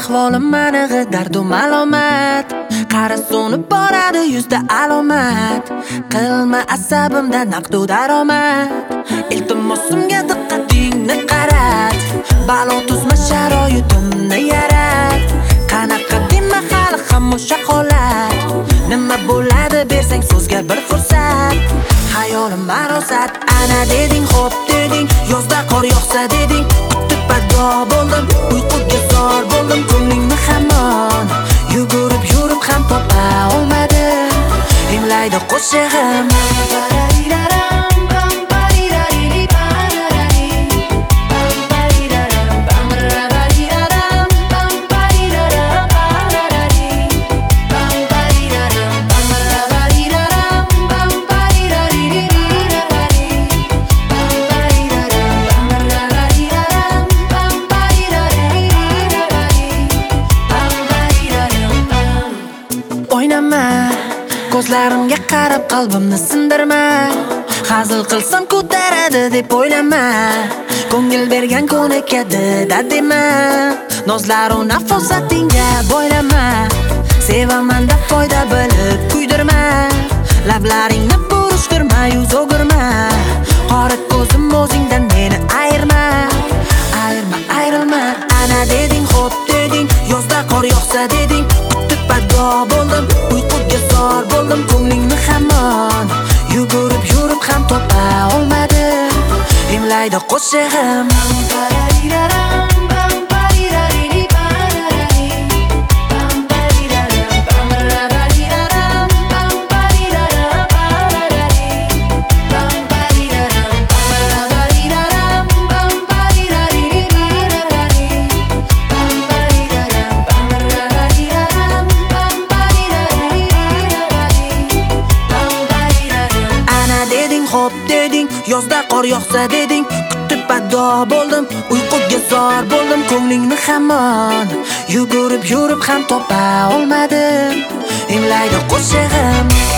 ahvolim manig'i dardu malomat. Qari so'nib boradi yuzda alomat. Qilma asabimda naqdu daromad. Iltimosimga diqqatingni qarat. Balo tuzma sharoitimni yarat. Qanaqa dema hali ham o'sha holat. Nima bo'ladi bersang so'zga bir fursat. Hayolim marosat. Ana deding, xo'p deding, yozda qor yog'sa deding. Pado bo'ldim, uyquga zor bo'ldim, ko'nglingni hamon yugurib yurib ham topa olmadim. Imlaydi qo'shig'im. Ko'zlarimga qarab qalbimni sindirma. Hazil qilsam ko'taradi deb o'ylama. Ko'ngil bergan ko'nikadi da dema. Nozlaru nafosatingga bo'ylama. Sevaman deb foyda bilib kuydirma. Lablaringni burishtirma, yuz o'girma. Qora ko'zim o'zingdan meni ayirma. Ayrilma. Ana deding, xo'p deding, yozda qor yog'sa deding. Pado bo'ldim, uyquga zor bo'ldim, ko'nglingni hamon yugurib yurib ham topa olmadim. Imlaydi qo'shig'im. Xo'p deding, yozda qor yog'sa deding. Kutib pado bo'ldim, uyquga zor bo'ldim, ko'nglingni hamon yugurib yurib ham topa olmadim. Imlaydi qo'shig'im.